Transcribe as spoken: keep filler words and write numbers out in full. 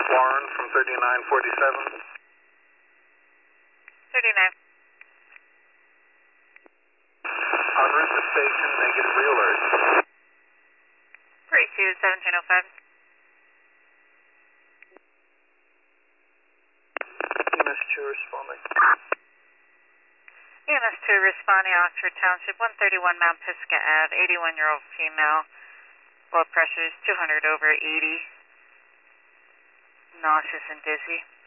Warren from thirty-nine forty-seven. thirty-nine. En route to station, negative re-alert. forty-two seventeen oh five. E M S two responding. E M S two responding, Oxford Township, one thirty-one Mount Pisgah Ave, eighty-one-year-old female. Blood pressure is two hundred over eighty. Nauseous and dizzy.